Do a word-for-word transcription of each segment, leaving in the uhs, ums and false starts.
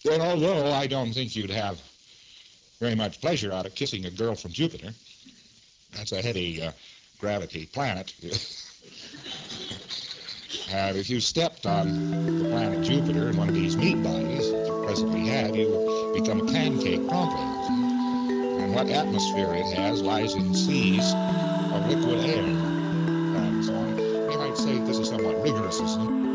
Well, although I don't think you'd have very much pleasure out of kissing a girl from Jupiter. That's a heavy uh, gravity planet. uh, if you stepped on the planet Jupiter in one of these meat bodies that you presently have, you would become a pancake promptly. And what atmosphere it has lies in seas of liquid air. And so on. You might say this is somewhat rigorous, isn't it?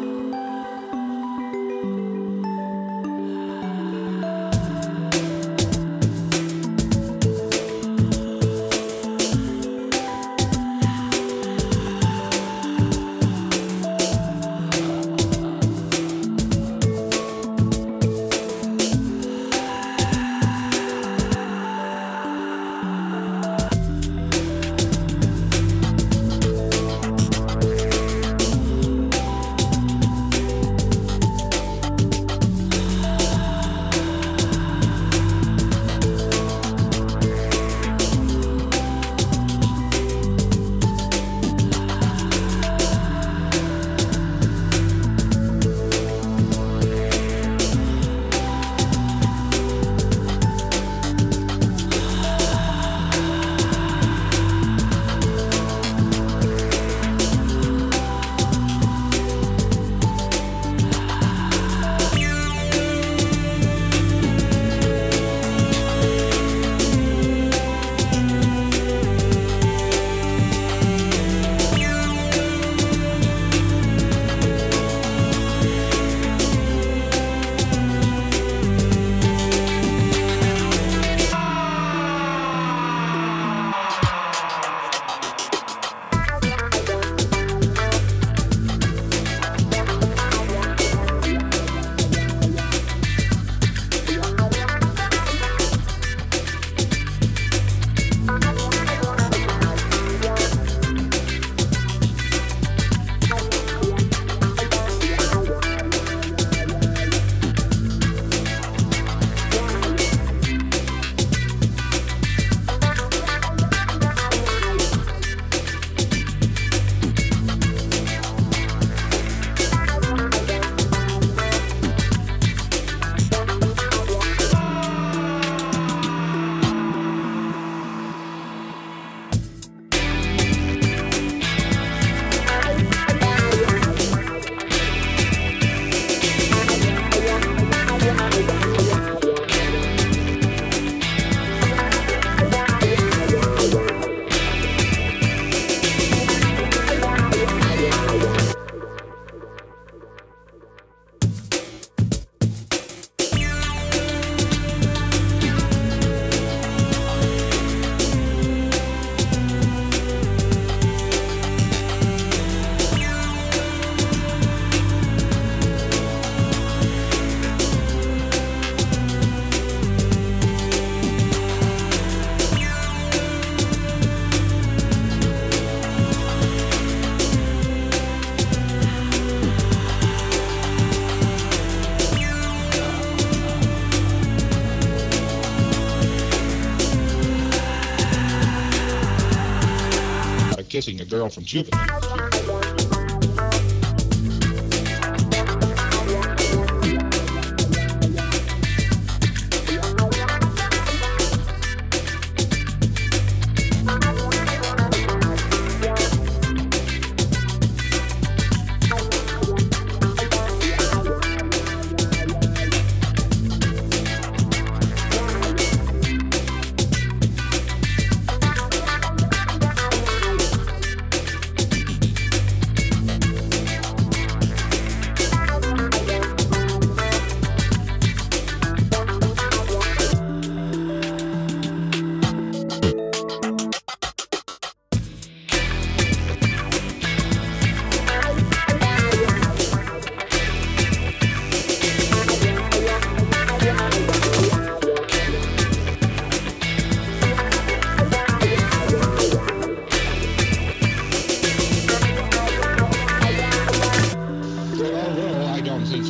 Kissing a girl from Jupiter.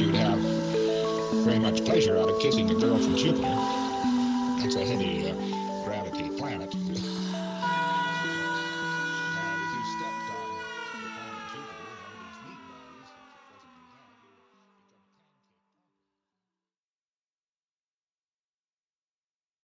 Very much pleasure out of kissing a girl from Jupiter. That's a heavy uh,